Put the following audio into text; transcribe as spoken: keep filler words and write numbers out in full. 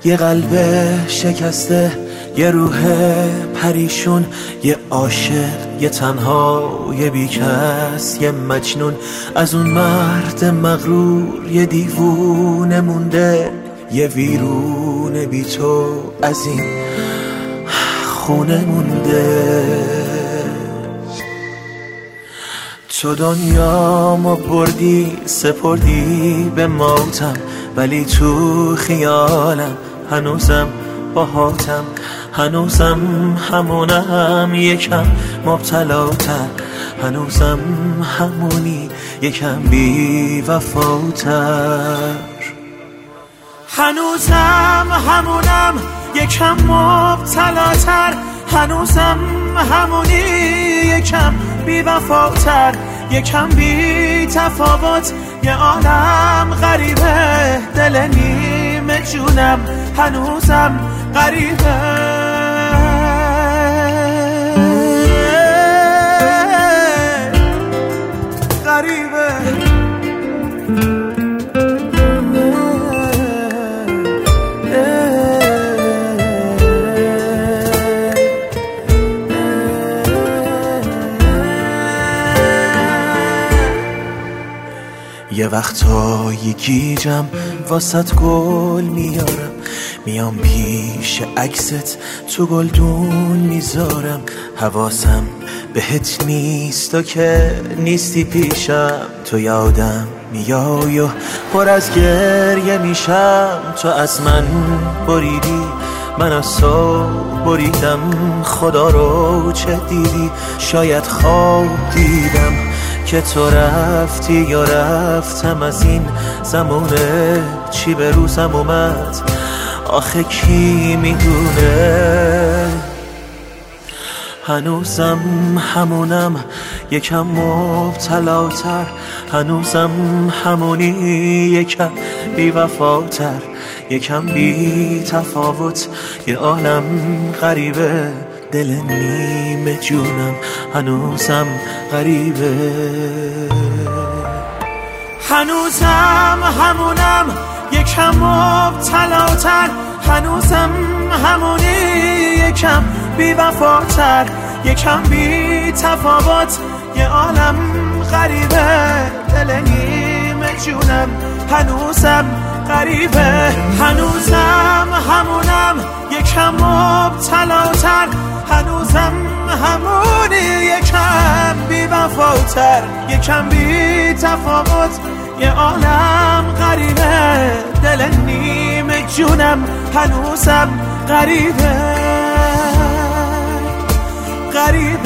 یه قلب شکسته، یه روح پریشون، یه عاشق، یه تنها، یه بیکس، یه مجنون. از اون مرد مغرور یه دیوونه مونده، یه ویرون بی تو از این خونه مونده. تو دنیامو بردی سپردی به موتم، ولی تو خیالم هنوزم باهاتم، هنوزم همونم یکم مبتلاتر، هنوزم همونی یکم بی وفاتر، هنوزم همونم یکم مبتلاتر، هنوزم همونی یکم بی وفاتر، یکم بی تفاوت. یه عالم غریبه دل نیمه جونم هنوزم غریبه، غریبه. یه وقتایی گیجم واسط گل میارم، میام پیش عکست تو گلدون میذارم. حواسم بهت نیست و که نیستی پیشم، تو یادم میای و پر از گریه میشم. تو از من بریدی من از تو بریدم، خدا رو چه دیدی؟ شاید خواب دیدم که تو رفتی یا رفتم از این زمونه. چی به روزم اومد آخه کی میدونه؟ هنوزم همونم یکم مبتلاتر، هنوزم همونی یکم بی وفاتر، یکم بی تفاوت. یه عالم غریبه دل نیمه جونم هنوزم غریبه، هنوزم همونم یکم مبتلاتر، هنوزم همونی یکم بی وفاتر، یکم بی تفاوت. یه عالم غریبه دل نیمه جونم هنوزم غریبه، هنوزم همونم یکم مبتلاتر، هنوزم همونی یکم بی وفاتر، یکم بی تفاوت. یه عالم غریبه دل نیمه جونم هنوزم غریبه، غریبه.